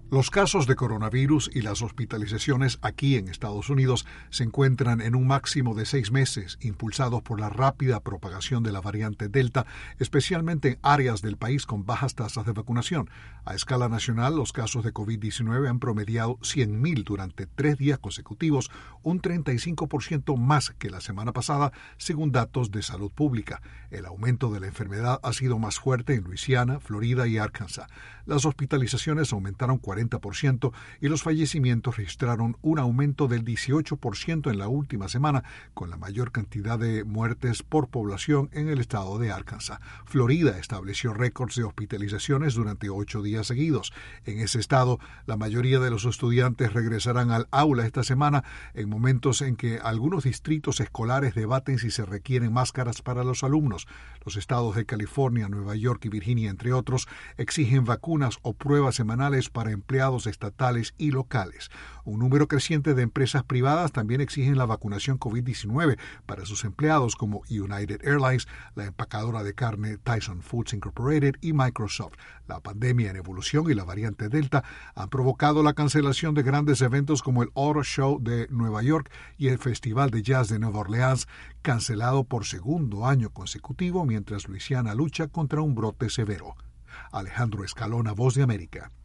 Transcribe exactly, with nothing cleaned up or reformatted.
Los casos de coronavirus y las hospitalizaciones aquí en Estados Unidos se encuentran en un máximo de seis meses, impulsados por la rápida propagación de la variante Delta, especialmente en áreas del país con bajas tasas de vacunación. A escala nacional, los casos de COVID diecinueve han promediado cien mil durante tres días consecutivos, un treinta y cinco por ciento más que la semana pasada, según datos de salud pública. El aumento de la enfermedad ha sido más fuerte en Luisiana, Florida y Arkansas. Las hospitalizaciones aumentaron cuarenta por ciento y los fallecimientos registraron un aumento del dieciocho por ciento en la última semana, con la mayor cantidad de muertes por población en el estado de Arkansas. Florida estableció récords de hospitalizaciones durante ocho días seguidos. En ese estado, la mayoría de los estudiantes regresarán al aula esta semana en momentos en que algunos distritos escolares debaten si se requieren máscaras para los alumnos. Los estados de California, Nueva York y Virginia, entre otros, exigen vacunas o pruebas semanales para empleados estatales y locales. Un número creciente de empresas privadas también exigen la vacunación COVID diecinueve para sus empleados, como United Airlines, la empacadora de carne Tyson Foods Incorporated y Microsoft. La pandemia en evolución y la variante Delta han provocado la cancelación de grandes eventos como el Auto Show de Nueva York y el Festival de Jazz de Nueva Orleans, cancelado por segundo año consecutivo mientras Luisiana lucha contra un brote severo. Alejandro Escalona, Voz de América.